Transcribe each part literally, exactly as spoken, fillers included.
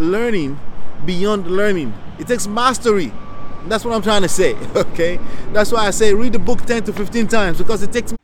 learning beyond learning. It takes mastery. That's what I'm trying to say, okay? That's why I say read the book ten to fifteen times, because it takes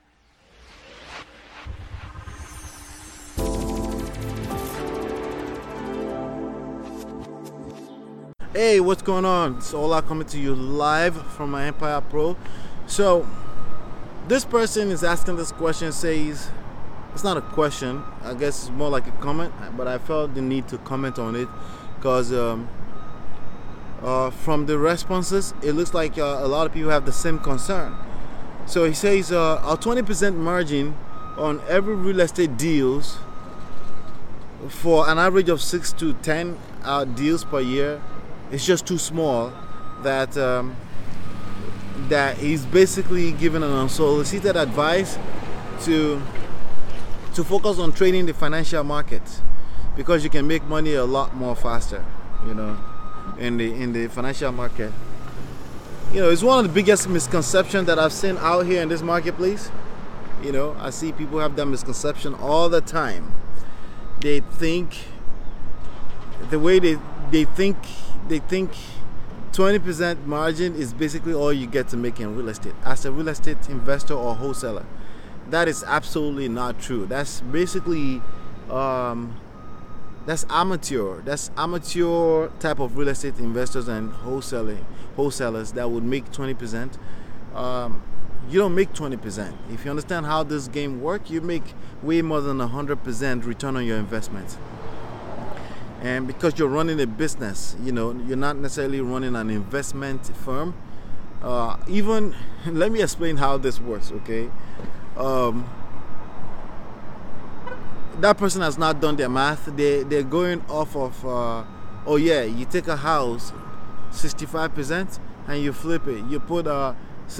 Hey, what's going on? It's Ola coming to you live from my Empire Pro. So, this person is asking this question, says, it's not a question, I guess it's more like a comment, but I felt the need to comment on it because um, uh, from the responses, it looks like uh, a lot of people have the same concern. So he says, uh, our twenty percent margin on every real estate deals for an average of six to ten uh, deals per year, it's just too small. That um, that he's basically given an unsolicited advice to to focus on trading the financial markets, because you can make money a lot more faster, you know, in the in the financial market. You know, it's one of the biggest misconceptions that I've seen out here in this marketplace. You know, I see people have that misconception all the time. They think the way they they think. They think twenty percent margin is basically all you get to make in real estate as a real estate investor or wholesaler. That is absolutely not true. That's basically um, that's amateur. That's amateur type of real estate investors and wholesaling wholesalers that would make twenty percent. Um, you don't make twenty percent. If you understand how this game works, you make way more than one hundred percent return on your investment. And because you're running a business, you know, you're not necessarily running an investment firm. Uh, even, let me explain how this works, okay? Um, that person has not done their math. They, they're going off of, uh, oh yeah, you take a house, sixty-five percent, and you flip it. You put a,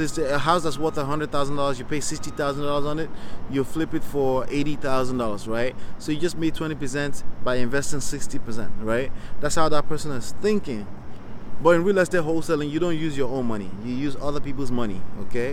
a house that's worth one hundred thousand dollars, you pay sixty thousand dollars on it, you flip it for eighty thousand dollars, right? So you just made twenty percent by investing sixty percent, right? That's how that person is thinking. But in real estate wholesaling, you don't use your own money. You use other people's money, okay?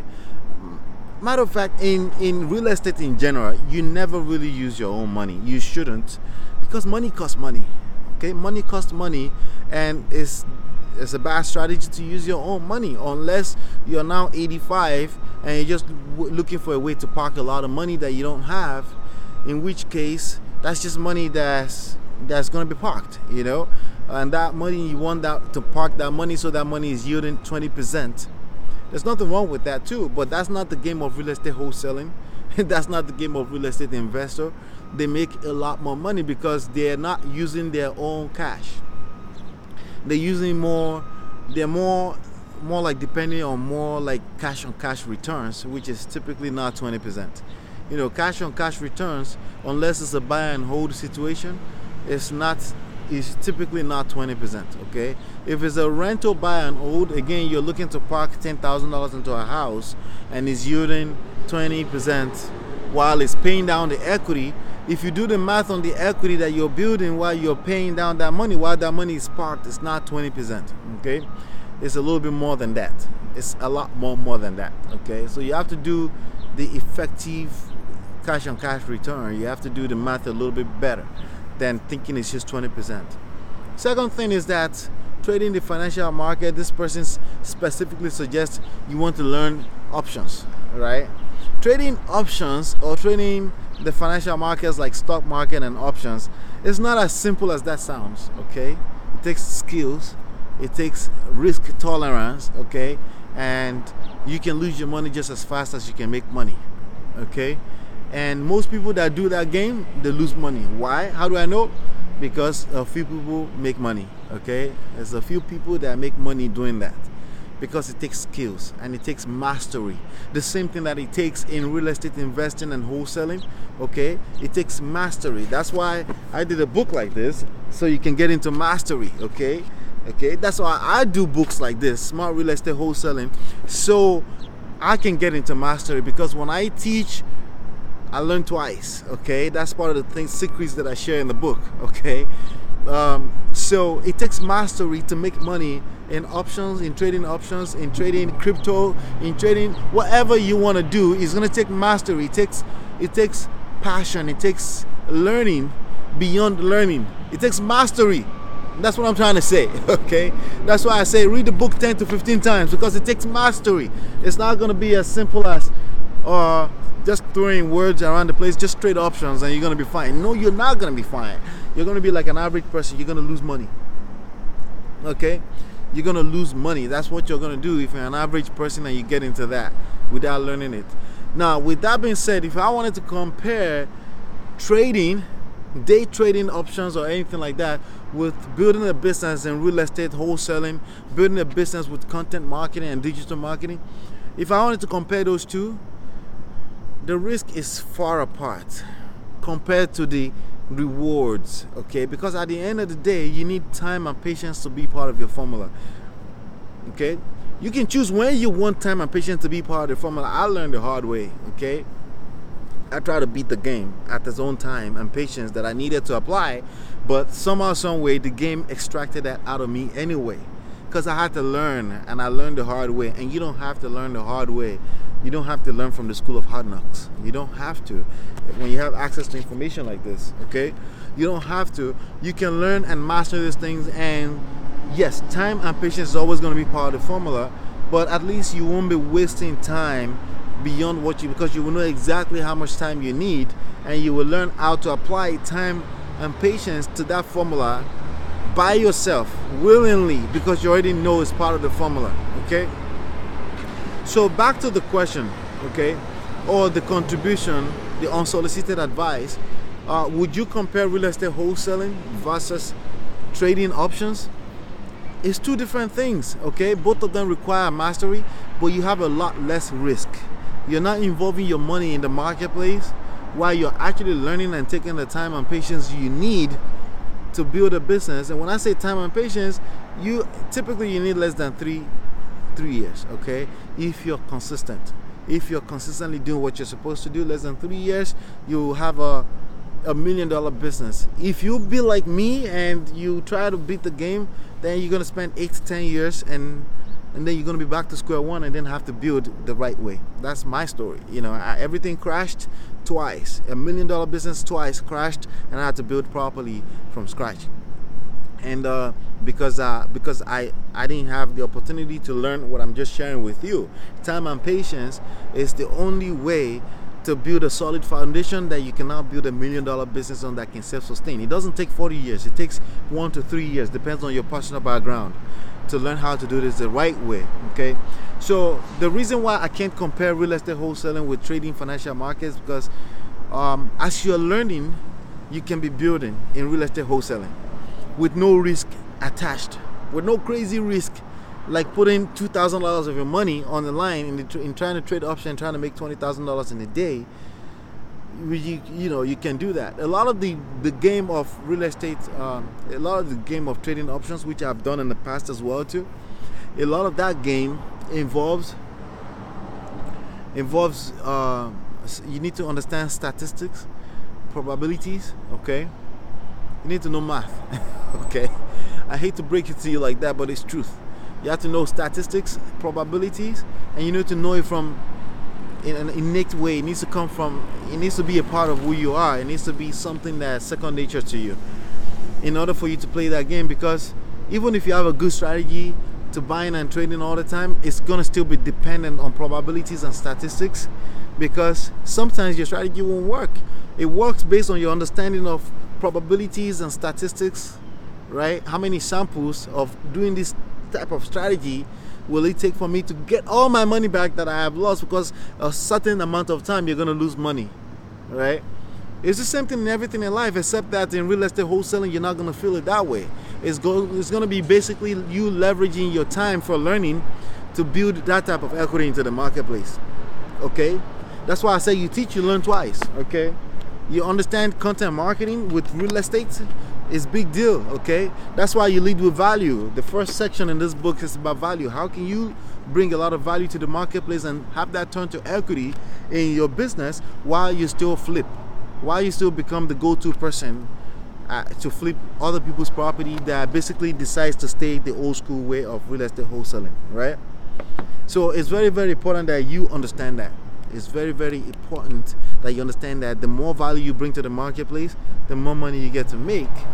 Matter of fact, in, in real estate in general, you never really use your own money. You shouldn't, because money costs money, okay? Money costs money, and it's It's a bad strategy to use your own money unless you're now eighty-five and you're just w looking for a way to park a lot of money that you don't have, in which case that's just money that's that's going to be parked, you know, and that money, you want that to park that money so that money is yielding twenty percent. There's nothing wrong with that too, but that's not the game of real estate wholesaling. That's not the game of real estate investor. They make a lot more money because they're not using their own cash. They're using more, they're more, more like depending on more like cash on cash returns, which is typically not twenty percent. You know, cash on cash returns, unless it's a buy and hold situation, it's not, it's typically not twenty percent, okay? If it's a rental buy and hold, again, you're looking to park ten thousand dollars into a house and it's yielding twenty percent while it's paying down the equity. If you do the math on the equity that you're building while you're paying down that money, while that money is parked, it's not twenty percent, okay? It's a little bit more than that. It's a lot more more than that, okay? So you have to do the effective cash on cash return. You have to do the math a little bit better than thinking it's just twenty percent. Second thing is that trading the financial market, this person specifically suggests you want to learn options, right? Trading options or trading the financial markets like stock market and options is not as simple as that sounds, okay? It takes skills, it takes risk tolerance, okay? And you can lose your money just as fast as you can make money, okay? And most people that do that game, they lose money. Why? How do I know? Because a few people make money, okay? There's a few people that make money doing that. Because it takes skills and it takes mastery. The same thing that it takes in real estate investing and wholesaling, okay? It takes mastery. That's why I did a book like this, so you can get into mastery, okay? Okay, that's why I do books like this, Smart Real Estate Wholesaling, so I can get into mastery, because when I teach, I learn twice, okay? That's part of the things, secrets that I share in the book, okay? Um, so it takes mastery to make money in options, in trading options, in trading crypto, in trading whatever you want to do. Is going to take mastery. It takes it takes passion. It takes learning beyond learning. It takes mastery. That's what I'm trying to say, okay? That's why I say read the book ten to fifteen times, because it takes mastery. It's not going to be as simple as uh, just throwing words around the place, just straight options, and you're going to be fine. No, you're not going to be fine. You're going to be like an average person. You're going to lose money, okay? You're going to lose money. That's what you're going to do if you're an average person and you get into that without learning it. Now, with that being said, if I wanted to compare trading, day trading options or anything like that with building a business in real estate wholesaling, building a business with content marketing and digital marketing, if I wanted to compare those two, the risk is far apart compared to the rewards, okay? Because at the end of the day, you need time and patience to be part of your formula, okay? You can choose when you want time and patience to be part of the formula. I learned the hard way, okay? I tried to beat the game at its own time and patience that I needed to apply, but somehow, some way, the game extracted that out of me anyway, because I had to learn, and I learned the hard way. And you don't have to learn the hard way. You don't have to learn from the school of hard knocks. You don't have to when you have access to information like this, okay? You don't have to. You can learn and master these things, and yes, time and patience is always going to be part of the formula, but at least you won't be wasting time beyond what you, because you will know exactly how much time you need, and you will learn how to apply time and patience to that formula by yourself, willingly, because you already know it's part of the formula, okay? So back to the question, okay, or the contribution, the unsolicited advice. Uh, would you compare real estate wholesaling versus trading options? It's two different things, okay? Both of them require mastery, but you have a lot less risk. You're not involving your money in the marketplace while you're actually learning and taking the time and patience you need to build a business. And when I say time and patience, you typically you need less than three three years, okay? If you're consistent. If you're consistently doing what you're supposed to do, less than three years, you have a a million dollar business. If you be like me and you try to beat the game, then you're gonna spend eight to ten years, and and then you're gonna be back to square one, and then have to build the right way. That's my story. You know, I, everything crashed twice. A million dollar business twice crashed, and I had to build properly from scratch. And uh, because uh, because I I didn't have the opportunity to learn what I'm just sharing with you, time and patience is the only way to build a solid foundation that you can now build a million dollar business on that can self-sustain. It doesn't take forty years. It takes one to three years, depends on your personal background, to learn how to do this the right way, okay? So the reason why I can't compare real estate wholesaling with trading financial markets, because um, as you're learning, you can be building in real estate wholesaling with no risk attached, with no crazy risk, like putting two thousand dollars of your money on the line in, the, in trying to trade option, trying to make twenty thousand dollars in a day. You, you know, you can do that. A lot of the, the game of real estate, um, a lot of the game of trading options, which I've done in the past as well too, a lot of that game involves, involves uh, you need to understand statistics, probabilities, okay? You need to know math, okay? I hate to break it to you like that, but it's truth. You have to know statistics, probabilities, and you need to know it from in an innate way. It needs to come from, it needs to be a part of who you are. It needs to be something that's second nature to you in order for you to play that game, because even if you have a good strategy to buying and trading all the time, it's going to still be dependent on probabilities and statistics, because sometimes your strategy won't work. It works based on your understanding of probabilities and statistics, right? How many samples of doing this type of strategy will it take for me to get all my money back that I have lost, because a certain amount of time you're going to lose money, right? It's the same thing in everything in life, except that in real estate wholesaling, you're not going to feel it that way. It's, go, it's going to be basically you leveraging your time for learning to build that type of equity into the marketplace, okay? That's why I say you teach, you learn twice, okay? You understand content marketing with real estate, it's big deal, okay? That's why you lead with value. The first section in this book is about value. How can you bring a lot of value to the marketplace and have that turn to equity in your business while you still flip, while you still become the go-to person uh, to flip other people's property that basically decides to stay the old school way of real estate wholesaling, right? So it's very, very important that you understand that. It's very, very important that you understand that the more value you bring to the marketplace, the more money you get to make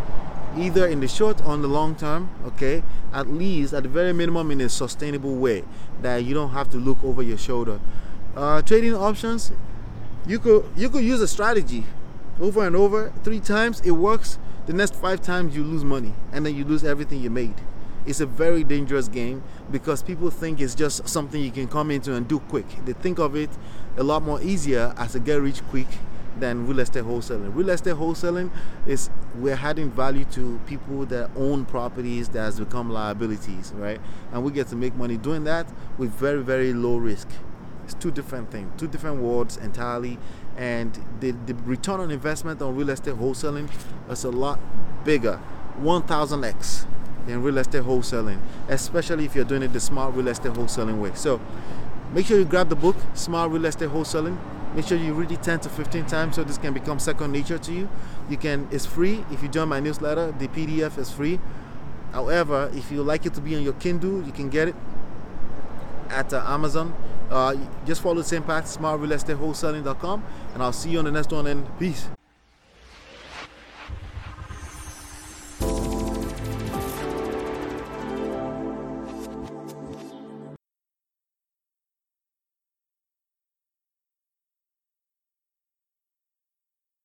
either in the short or in the long term, okay, at least at the very minimum in a sustainable way that you don't have to look over your shoulder. Uh, trading options, you could you could use a strategy over and over three times, it works. The next five times you lose money and then you lose everything you made. It's a very dangerous game because people think it's just something you can come into and do quick. They think of it a lot more easier as a get rich quick than real estate wholesaling. Real estate wholesaling is we're adding value to people that own properties that has become liabilities, right? And we get to make money doing that with very, very low risk. It's two different things, two different worlds entirely. And the, the return on investment on real estate wholesaling is a lot bigger, one thousand x than real estate wholesaling, especially if you're doing it the smart real estate wholesaling way. So make sure you grab the book, Smart Real Estate Wholesaling. Make sure you read it ten to fifteen times so this can become second nature to you. You can, it's free. If you join my newsletter, the P D F is free. However, if you like it to be on your Kindle, you can get it at uh, Amazon. Uh, just follow the same path, smart real estate wholesaling dot com, and I'll see you on the next one, and peace.